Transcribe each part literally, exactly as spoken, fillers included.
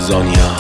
زانیا.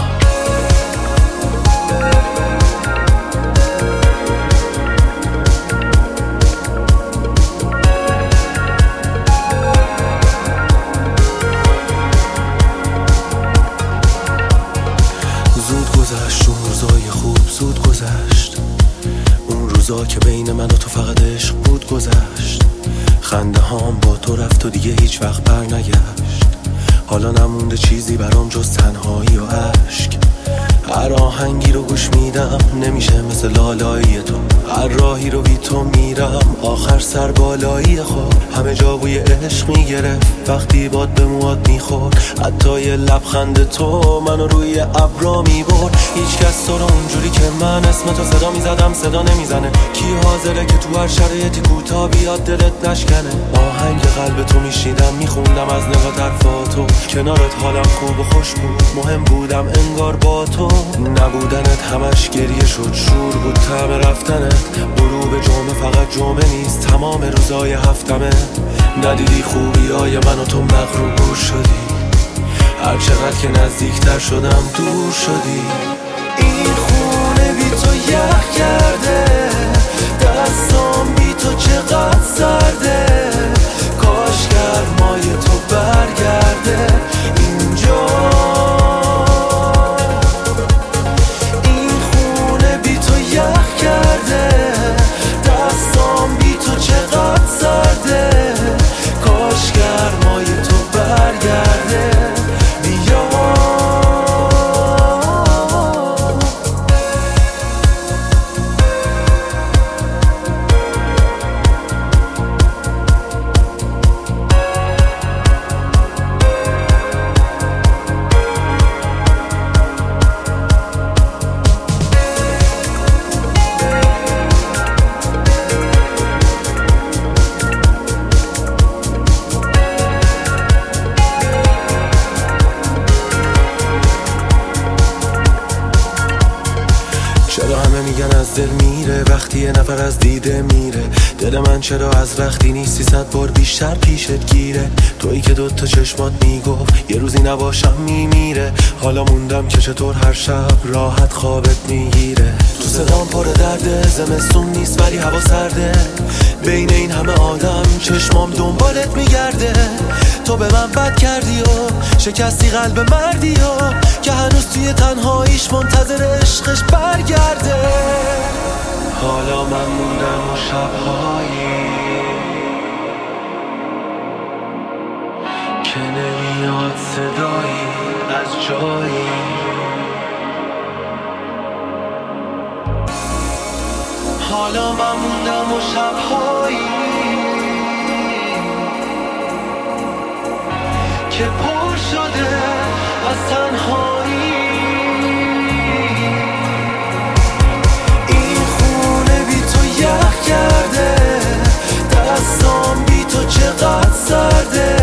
زود گذشت اون روزای خوب، زود گذشت اون روزا که بین من و تو فقط عشق بود. گذشت خنده هام با تو رفت و دیگه هیچ وقت بر نگشت. حالا نمونده چیزی برام جز تنهایی و عشق. هر آهنگی رو گوش میدم نمیشه مثل لالایی تو. هر راهی رو بی تو میرم آخر سر بالایی خود. همه جا بوی عشق میگرفت وقتی باد به موات میخورد. حتی یه لبخند تو منو روی ابرا میبرد. هیچ کس تو رو اونجوری که من اسم تو صدا میزدم صدا نمیزنه. کی حاضره که تو هر شرایطی کوتاه بیاد دلت نشکنه. آهنگ قلب تو میشیدم میخوندم از نگاه طرفاتو. کنارت حالم خوب و خوش بود، مهم بودم انگار با تو. نبودنت همش گریه شد، شور بود طعم رفتنت. غروب جمعه فقط جمعه نیست، تمام روزای هفتمه. ندیدی خوبی های من و تو مغرور شدی. هر چقدر که نزدیکتر شدم دور شدی. این خونه بی تو یخ کرده، دستام بی تو چقدر سرده. کاش گرمای تو برگرده اینجا. این خونه بی تو یخ کرده، دستام بی تو چقدر سرده. کاش گرمای تو برگرده بیا. چرا همه میگن از دل میره وقتی یه نفر از دیده میره؟ دل من چرا از وقتی نیستی صد بار بیشتر پیشت گیره؟ تویی که دوتا چشمات میگفت یه روزی نباشم میمیره. حالا موندم که چطور هر شب راحت خوابت میگیره. تو صدام پر درده، زمستون نیست ولی هوا سرده. بین این همه آدم چشمام دنبالت میگرده. تو به من بد کردی و شکستی قلب مردی و که هنوز توی تنهاییش منتظر عشقش برگرده. حالا من موندم و شبهایی که نمیاد صدایی از جایی. حالا من موندم و شبهایی که پر شده از تنهایی. این خونه بی تو یخ کرده، دستام بی تو چقدر سرده.